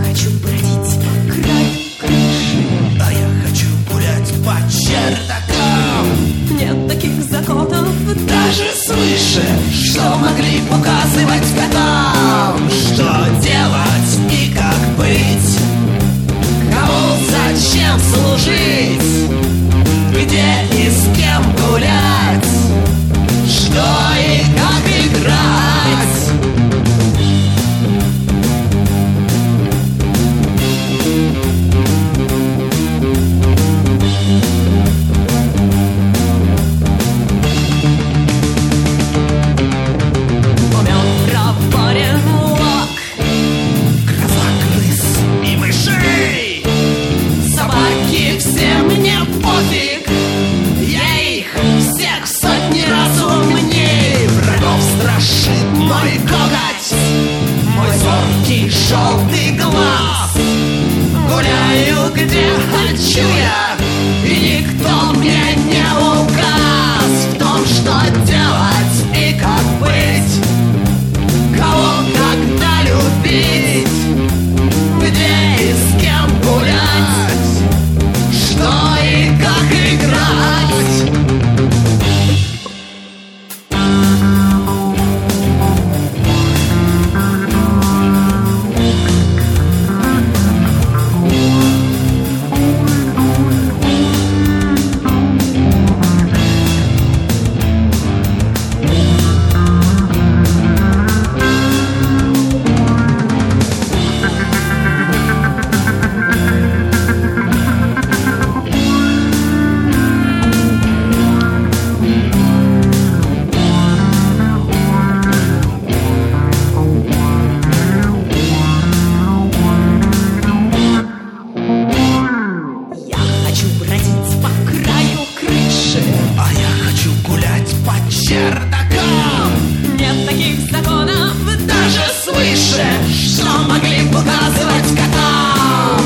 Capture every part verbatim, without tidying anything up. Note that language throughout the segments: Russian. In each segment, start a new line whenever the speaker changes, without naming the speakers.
хочу бродить по краю крыши,
а я хочу гулять по чердакам.
нет таких законов
Даже свыше, что могли указывать котам, что делать и как быть, кому зачем служить, где и с кем гулять, что и как играть.
умен, проворен, ловок,
Гроза крыс и мышей,
собаки все мне пофиг,
я их всех в сотни раз умней. Врагов страшит мой коготь, мой зоркий желтый глаз. Гуляю где хочу я, и никто мне не указ в том, что делать и как быть, кого когда любить, где и с кем гулять, что и как играть.
я хочу бродить по краю крыши,
А я хочу гулять по чердакам.
нет таких законов
Даже свыше, что могли показывать котам.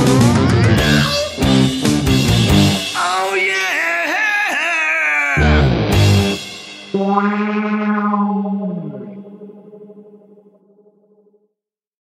Oh, yeah.